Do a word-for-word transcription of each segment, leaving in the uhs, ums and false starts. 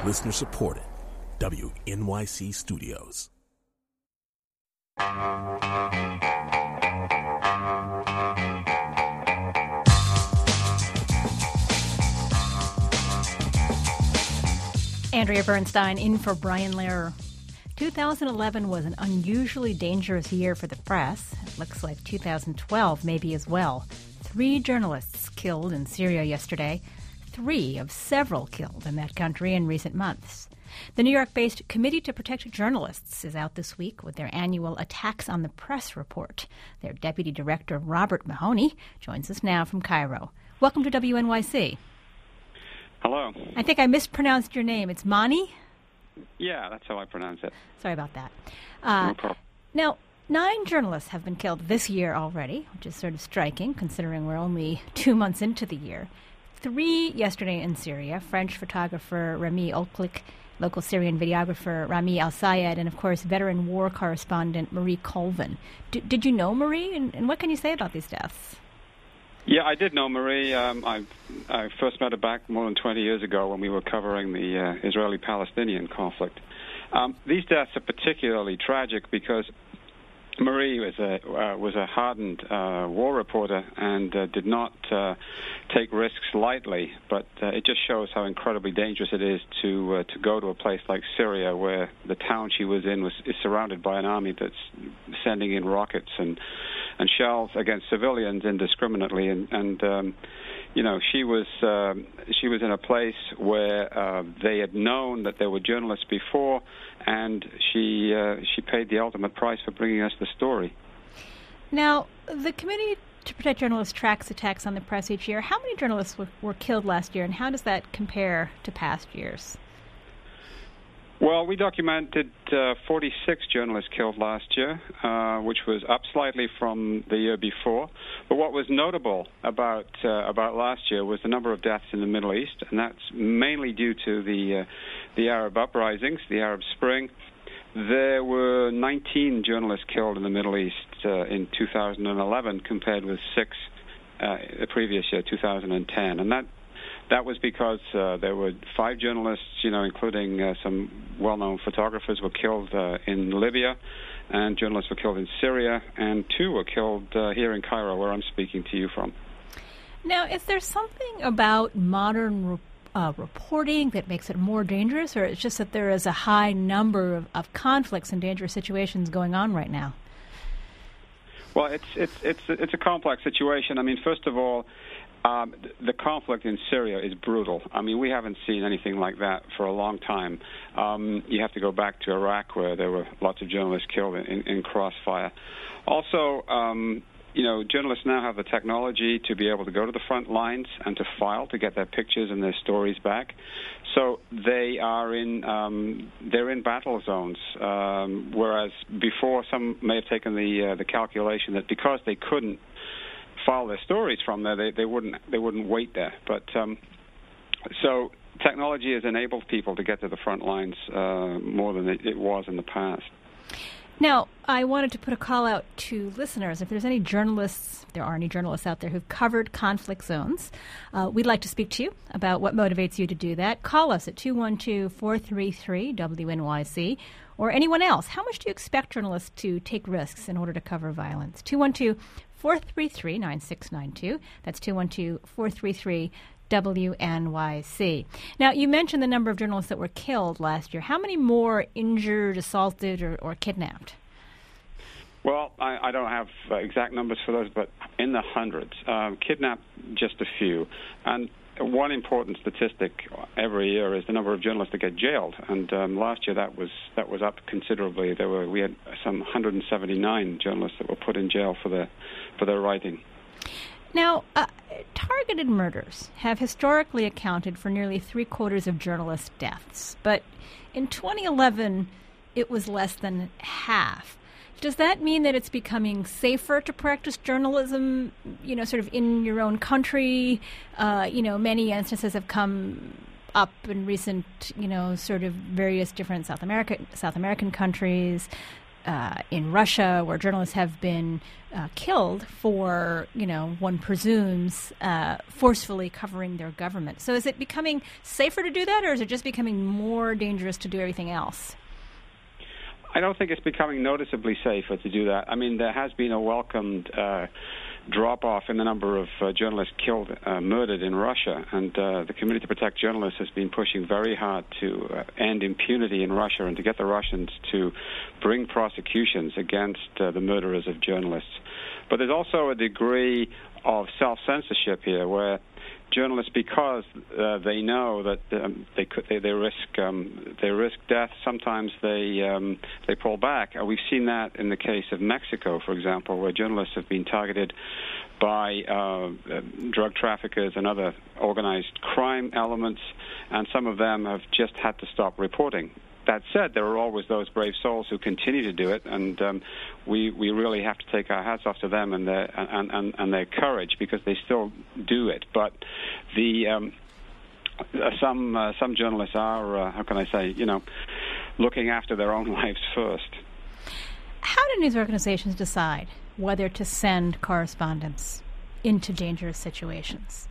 Listener supported. W N Y C Studios. Andrea Bernstein in for Brian Lehrer. two thousand eleven was an unusually dangerous year for the press. It looks like two thousand twelve may be as well. Three journalists killed in Syria yesterday. Three of several killed in that country in recent months. The New York-based Committee to Protect Journalists is out this week with their annual Attacks on the Press report. Their deputy director, Robert Mahoney, joins us now from Cairo. Welcome to W N Y C. Hello. I think I mispronounced your name. It's Mani? Yeah, that's how I pronounce it. Sorry about that. Uh, no problem. Now, nine journalists have been killed this year already, which is sort of striking considering we're only two months into the year. Three yesterday in Syria, French photographer Rami Olklik, local Syrian videographer Rami Al-Sayed, and, of course, veteran war correspondent Marie Colvin. D- did you know Marie, and, and what can you say about these deaths? Yeah, I did know Marie. Um, I, I first met her back more than twenty years ago when we were covering the uh, Israeli-Palestinian conflict. Um, these deaths are particularly tragic because Marie was a uh, was a hardened uh, war reporter and uh, did not uh, take risks lightly. But uh, it just shows how incredibly dangerous it is to uh, to go to a place like Syria, where the town she was in was is surrounded by an army that's sending in rockets and and shells against civilians indiscriminately. And, and um, you know, she was uh, she was in a place where uh, they had known that there were journalists before, and she uh, she paid the ultimate price for bringing us the story. Now, the Committee to Protect Journalists tracks attacks on the press each year. How many journalists were, were killed last year, and how does that compare to past years? Well, we documented uh, forty-six journalists killed last year, uh, which was up slightly from the year before. But what was notable about uh, about last year was the number of deaths in the Middle East, and that's mainly due to the uh, the Arab uprisings, the Arab Spring. There were nineteen journalists killed in the Middle East uh, in two thousand eleven, compared with six uh, the previous year, two thousand ten, and that. That was because uh, there were five journalists, you know, including uh, some well-known photographers, were killed uh, in Libya, and journalists were killed in Syria, and two were killed uh, here in Cairo, where I'm speaking to you from. Now, is there something about modern re- uh, reporting that makes it more dangerous, or it's just that there is a high number of, of conflicts and dangerous situations going on right now? Well, it's it's it's it's a complex situation. I mean, first of all, Um, the conflict in Syria is brutal. I mean, we haven't seen anything like that for a long time. Um, you have to go back to Iraq, where there were lots of journalists killed in, in, in crossfire. Also, um, you know, journalists now have the technology to be able to go to the front lines and to file to get their pictures and their stories back. So they are in um, they're in battle zones. Um, whereas before, some may have taken the uh, the calculation that because they couldn't file their stories from there, they, they wouldn't they wouldn't wait there. But um, so technology has enabled people to get to the front lines uh, more than it, it was in the past. Now, I wanted to put a call out to listeners. If there's any journalists, if there are any journalists out there who've covered conflict zones, uh, we'd like to speak to you about what motivates you to do that. Call us at two one two, four three three, W N Y C, or anyone else. How much do you expect journalists to take risks in order to cover violence? two one two, four three three, nine six nine two. That's two one two, four three three, W N Y C. Now, you mentioned the number of journalists that were killed last year. How many more injured, assaulted, or, or kidnapped? Well, I, I don't have uh, exact numbers for those, but in the hundreds. Um, kidnapped, just a few. And one important statistic every year is the number of journalists that get jailed. And um, last year that was that was up considerably. There were we had some one hundred seventy-nine journalists that were put in jail for their for their writing. Now, uh, targeted murders have historically accounted for nearly three quarters of journalist deaths, but in twenty eleven it was less than half. Does that mean that it's becoming safer to practice journalism, you know, sort of in your own country? Uh, you know, many instances have come up in recent, you know, sort of various different South America, South American countries. uh, in Russia, where journalists have been uh, killed for, you know, one presumes, uh, forcefully covering their government. So is it becoming safer to do that, or is it just becoming more dangerous to do everything else? I don't think it's becoming noticeably safer to do that. I mean, there has been a welcomed uh, drop-off in the number of uh, journalists killed, uh, murdered in Russia, and uh, the Committee to Protect Journalists has been pushing very hard to uh, end impunity in Russia and to get the Russians to bring prosecutions against uh, the murderers of journalists. But there's also a degree of self-censorship here where journalists, because uh, they know that um, they could, they, they risk um, they risk death. Sometimes they um, they pull back. Uh, we've seen that in the case of Mexico, for example, where journalists have been targeted by uh, uh, drug traffickers and other organized crime elements, and some of them have just had to stop reporting. That said, there are always those brave souls who continue to do it, and um, we we really have to take our hats off to them and their and, and, and their courage, because they still do it. But the um, uh, some uh, some journalists are uh, how can I say you know looking after their own lives first. How do news organizations decide whether to send correspondents into dangerous situations?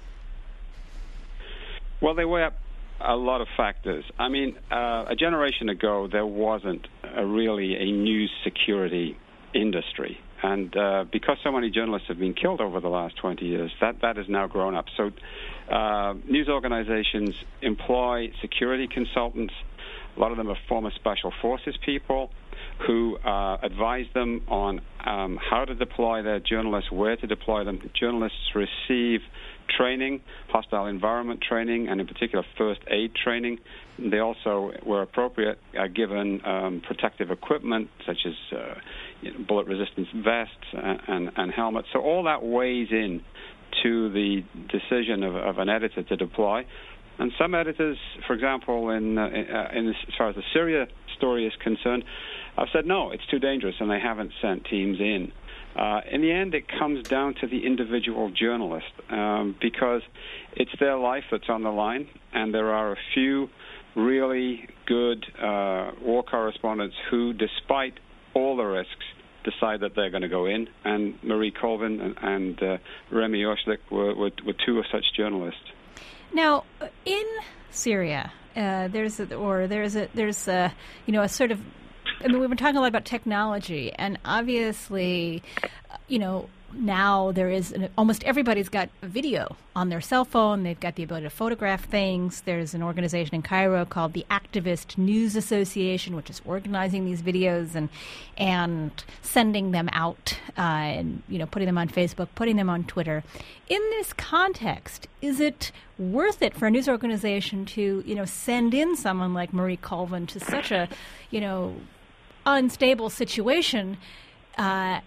Well, they weigh up a lot of factors. I mean, uh, a generation ago, there wasn't a really a news security industry. And uh, because so many journalists have been killed over the last twenty years, that, that has now grown up. So uh, news organizations employ security consultants. A lot of them are former special forces people who uh, advise them on um, how to deploy their journalists, where to deploy them. Journalists receive training, hostile environment training, and in particular first aid training. They also, where appropriate, are given um, protective equipment such as uh, you know, bullet-resistant vests and, and, and helmets. So all that weighs in to the decision of, of an editor to deploy. And some editors, for example, in, uh, in this, as far as the Syria story is concerned, have said, no, it's too dangerous, and they haven't sent teams in. Uh, in the end, it comes down to the individual journalist, um, because it's their life that's on the line, and there are a few really good uh, war correspondents who, despite all the risks, decide that they're going to go in. And Marie Colvin and, and uh, Remy Oshlik were, were, were two of such journalists. Now, in Syria, uh, there's a, or there's a there's a you know a sort of I mean, we've been talking a lot about technology, and obviously, you know, now there is an, almost everybody's got a video on their cell phone. They've got the ability to photograph things. There's an organization in Cairo called the Activist News Association, which is organizing these videos and and sending them out, uh, and you know, putting them on Facebook, putting them on Twitter. In this context, is it worth it for a news organization to, you know, send in someone like Marie Colvin to such a, you know, unstable situation, uh,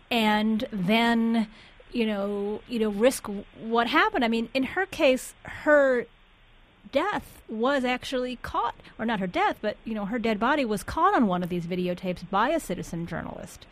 and then, you know, you know, risk what happened? I mean, in her case, her death was actually caught, or not her death, but, you know, her dead body was caught on one of these videotapes by a citizen journalist.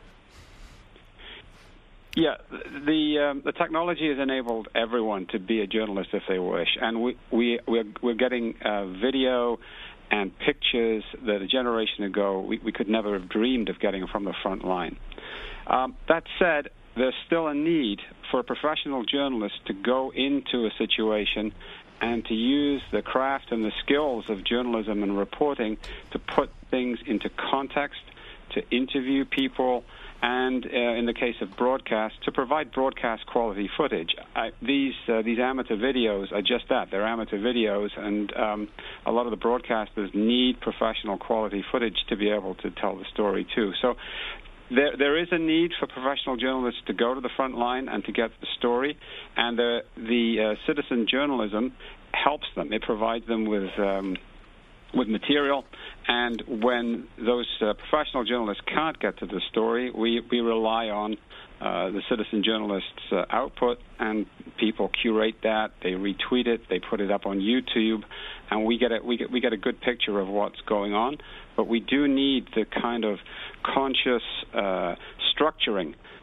Yeah, the um, the technology has enabled everyone to be a journalist if they wish, and we we we're, we're getting uh, video and pictures that a generation ago we, we could never have dreamed of getting from the front line. Um, that said, there's still a need for a professional journalist to go into a situation and to use the craft and the skills of journalism and reporting to put things into context, to interview people, and uh, in the case of broadcast, to provide broadcast quality footage. I, these uh, these amateur videos are just that. They're amateur videos, and um, a lot of the broadcasters need professional quality footage to be able to tell the story too. So there there is a need for professional journalists to go to the front line and to get the story, and the, the uh, citizen journalism helps them. It provides them with um, with material, and when those uh, professional journalists can't get to the story, we, we rely on uh, the citizen journalists' uh, output, and people curate that, they retweet it, they put it up on YouTube, and we get a, we get we get a good picture of what's going on. But we do need the kind of conscious uh, structuring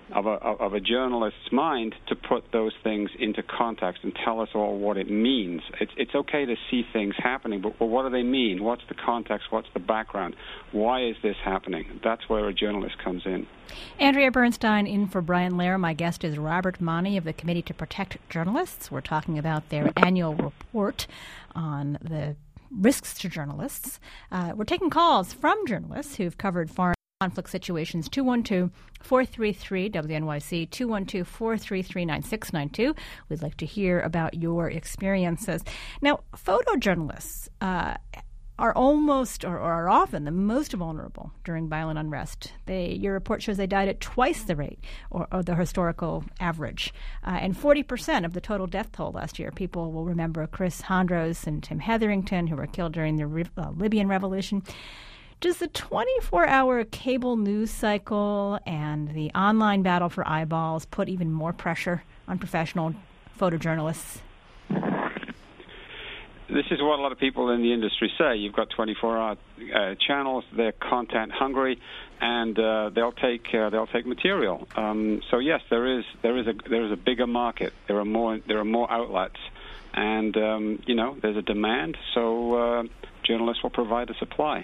of a, of a journalist's mind to put those things into context and tell us all what it means. It's, it's okay to see things happening, but well, what do they mean? What's the context? What's the background? Why is this happening? That's where a journalist comes in. Andrea Bernstein in for Brian Lehrer. My guest is Robert Mahoney of the Committee to Protect Journalists. We're talking about their annual report on the risks to journalists. Uh, we're taking calls from journalists who've covered foreign conflict situations. Two one two, four three three, W N Y C, two one two, four three three, nine six nine two. We'd like to hear about your experiences. Now, photojournalists uh, are almost or, or are often the most vulnerable during violent unrest. They, your report shows they died at twice the rate or, or the historical average. Uh, and forty percent of the total death toll last year. People will remember Chris Hondros and Tim Hetherington, who were killed during the uh, Libyan Revolution. Does the twenty-four hour cable news cycle and the online battle for eyeballs put even more pressure on professional photojournalists? This is what a lot of people in the industry say. You've got twenty-four hour uh, channels; they're content hungry, and uh, they'll take uh, they'll take material. Um, so yes, there is there is a there is a bigger market. There are more there are more outlets, and um, you know there's a demand. So uh, journalists will provide a supply.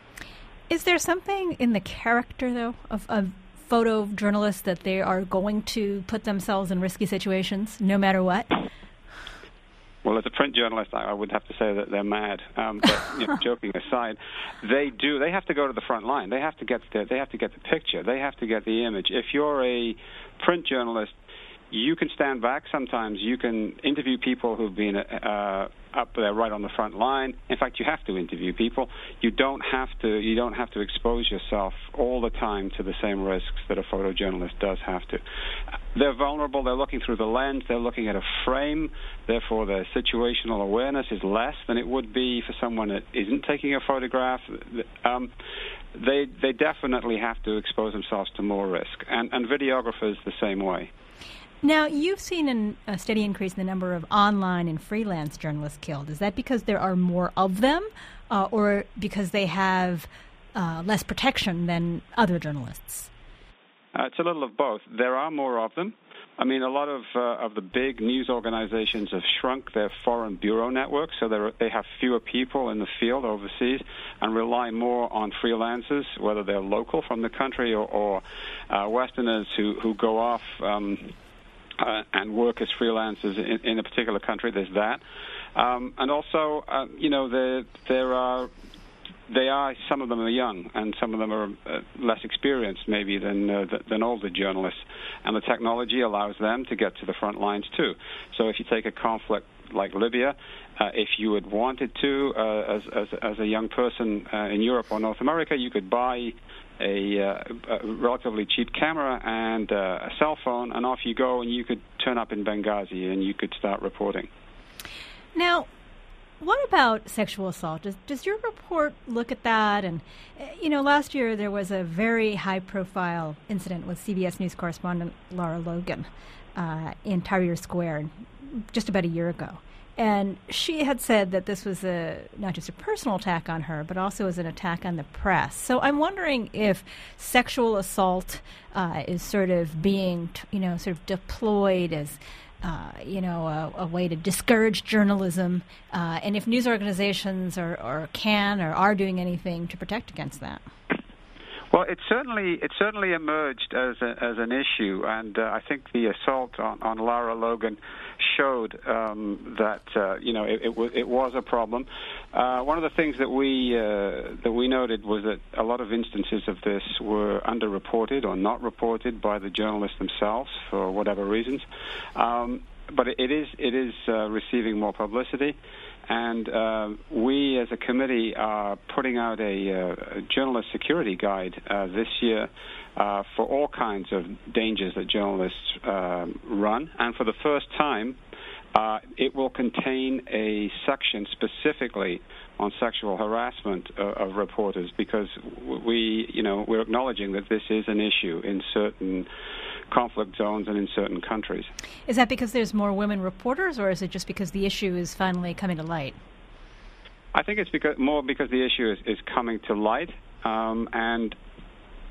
Is there something in the character, though, of, of photojournalists that they are going to put themselves in risky situations, no matter what? Well, as a print journalist, I would have to say that they're mad. Um, but you know, joking aside, they do. They have to go to the front line. They have to get the, They have to get the picture. They have to get the image. If you're a print journalist, you can stand back sometimes. You can interview people who've been uh, up there right on the front line. In fact, you have to interview people. You don't have to. You don't have to expose yourself all the time to the same risks that a photojournalist does have to. They're vulnerable. They're looking through the lens. They're looking at a frame. Therefore, their situational awareness is less than it would be for someone that isn't taking a photograph. Um, they they definitely have to expose themselves to more risk, and and videographers the same way. Now, you've seen an, a steady increase in the number of online and freelance journalists killed. Is that because there are more of them, uh, or because they have uh, less protection than other journalists? Uh, it's a little of both. There are more of them. I mean, a lot of uh, of the big news organizations have shrunk their foreign bureau networks, so they have fewer people in the field overseas and rely more on freelancers, whether they're local from the country or, or uh, Westerners who, who go off um, uh, and work as freelancers in, in a particular country. There's that. Um, and also, uh, you know, there, there are... They are. Some of them are young, and some of them are uh, less experienced, maybe than uh, th- than older journalists. And the technology allows them to get to the front lines too. So, if you take a conflict like Libya, uh, if you had wanted to, uh, as, as as a young person uh, in Europe or North America, you could buy a, uh, a relatively cheap camera and uh, a cell phone, and off you go, and you could turn up in Benghazi, and you could start reporting. Now, what about sexual assault? Does, does your report look at that? And, you know, last year there was a very high-profile incident with C B S News correspondent Lara Logan uh, in Tahrir Square just about a year ago. And she had said that this was a not just a personal attack on her, but also as an attack on the press. So I'm wondering if sexual assault uh, is sort of being, you know, sort of deployed as Uh, you know, a, a way to discourage journalism, uh, and if news organizations are, or can or are doing anything to protect against that. Well, it certainly it certainly emerged as a, as an issue, and uh, I think the assault on, on Lara Logan showed um, that uh, you know it, it, w- it was a problem. Uh, one of the things that we uh, that we noted was that a lot of instances of this were underreported or not reported by the journalists themselves for whatever reasons. Um, but it, it is it is uh, receiving more publicity. And uh, we, as a committee, are putting out a, uh, a journalist security guide uh, this year uh, for all kinds of dangers that journalists uh, run. And for the first time, uh, it will contain a section specifically on sexual harassment of, of reporters, because we, you know, we're acknowledging that this is an issue in certain conflict zones and in certain countries. Is that because there's more women reporters, or is it just because the issue is finally coming to light? I think it's because more because the issue is, is coming to light, um, and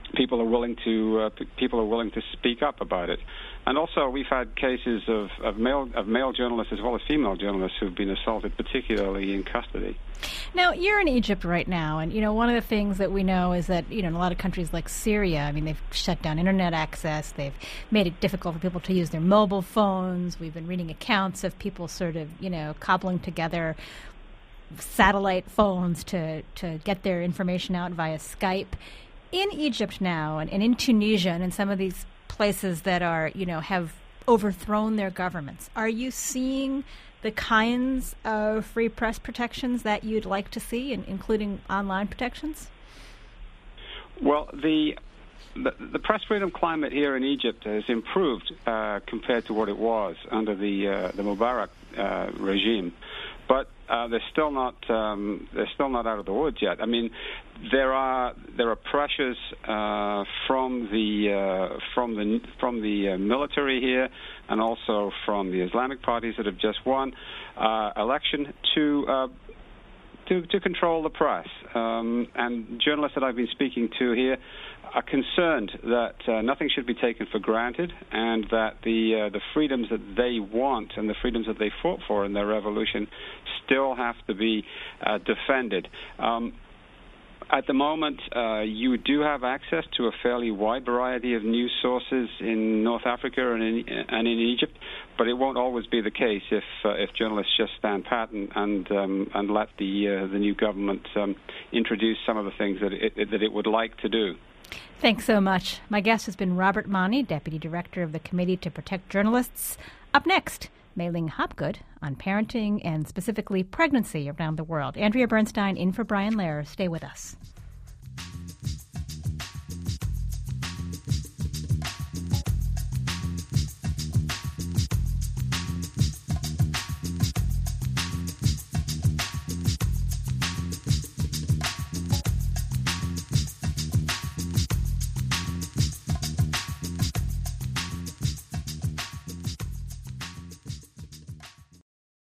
people are willing to uh, p- people are willing to speak up about it. And also, we've had cases of, of male of male journalists as well as female journalists who've been assaulted, particularly in custody. Now, you're in Egypt right now, and, you know, one of the things that we know is that, you know, in a lot of countries like Syria, I mean, they've shut down internet access. They've made it difficult for people to use their mobile phones. We've been reading accounts of people sort of, you know, cobbling together satellite phones to, to get their information out via Skype. In Egypt now, and, and in Tunisia, and in some of these places that are, you know, have overthrown their governments, are you seeing the kinds of free press protections that you'd like to see, in, including online protections? Well, the, the the press freedom climate here in Egypt has improved uh, compared to what it was under the uh, the Mubarak uh, regime, but uh, they're still not um, they're still not out of the woods yet. I mean, there are there are pressures uh, from the uh, from the from the uh, military here, and also from the Islamic parties that have just won uh, election to. Uh, To, to control the press. Um, and journalists that I've been speaking to here are concerned that uh, nothing should be taken for granted, and that the uh, the freedoms that they want and the freedoms that they fought for in their revolution still have to be uh, defended. Um, At the moment, uh, you do have access to a fairly wide variety of news sources in North Africa and in, and in Egypt, but it won't always be the case if uh, if journalists just stand pat and and, um, and let the uh, the new government um, introduce some of the things that it, that it would like to do. Thanks so much. My guest has been Robert Mani, Deputy Director of the Committee to Protect Journalists. Up next, Mei Ling Hopgood on parenting and specifically pregnancy around the world. Andrea Bernstein in for Brian Lehrer. Stay with us.